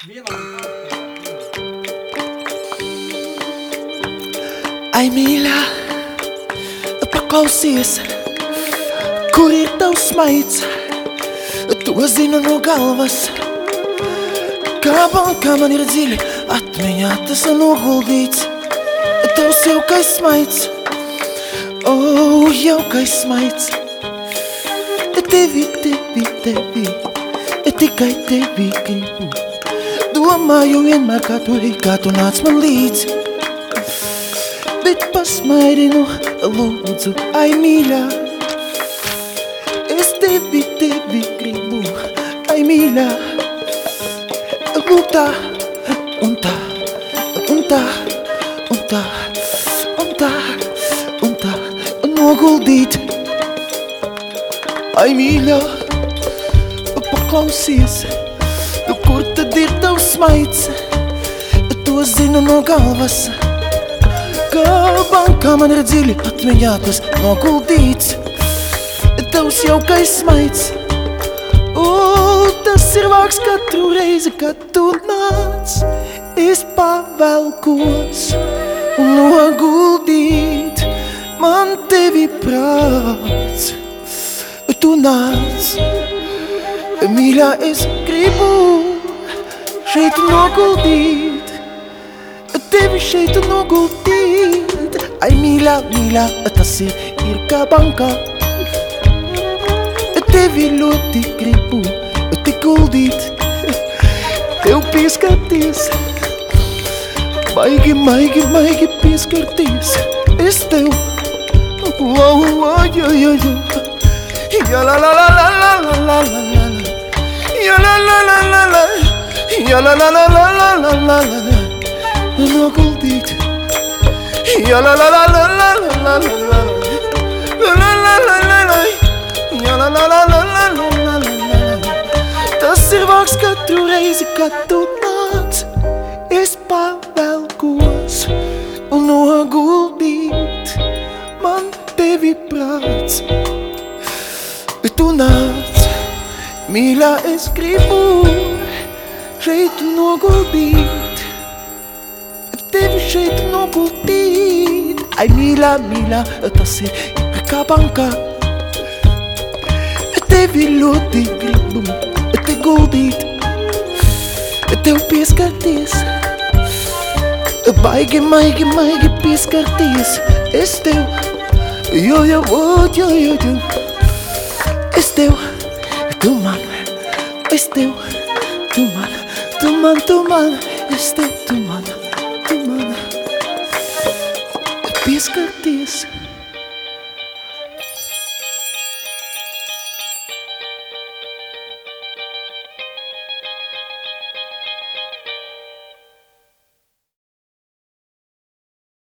Ai, mīļā, paklausies, kur ir tavs smaids, to zinu no galvas. Kā man ir dziļi atmiņā tas noguldīts, tavs jaukais smaids, jaukais smaids. Tevi, tikai tevi gribu. Domāju vienmēr, kā tu nāc man līdzi, bet pasmaidinu, lūdzu, ai, mīļā. Es tevi gribu, ai, mīļā. Lūk tā, un tā, un tā, un tā, un tā, un tā, noguldīt. Ai, mīļā, paklausies, kur tad ir tavs smaids, to zinu no galvas. Kā bankā man ir dziļi atmiņā tas noguldīts, tavs jaukais smaids. Tas ir vāks katru reizi, kad tu nāc, es pavelkos noguldīt man tevi prāts. Tu nāc, mīļā, es gribu šeit noguldīt, tevi šeit noguldīt. Ai, mīļā, tas ir kā bankā, tevi ļoti gribu te guldīt, tev pieskarties, maigi pieskarties, es tev, ja la la la la la la la la, ja la la la la la, ja la la la la la la la la, noguldīt, ja la la la la la la la la, la la la la la, ja la la la la la la la. Tas ir vāks katru reizi, kad tu nāc, es pavelkos noguldīt man tevi prāts. Tu nāc, mīļā, es gribu šeit noguldīt, tevi šeit noguldīt. Ai, mīļā, tas ir kā bankā, tevi ļoti gribu te guldīt, tev pieskarties, maigi pieskarties, es tev, jo, es tev, tu man, es tev, tu man, es tev, tu man, pieskarties.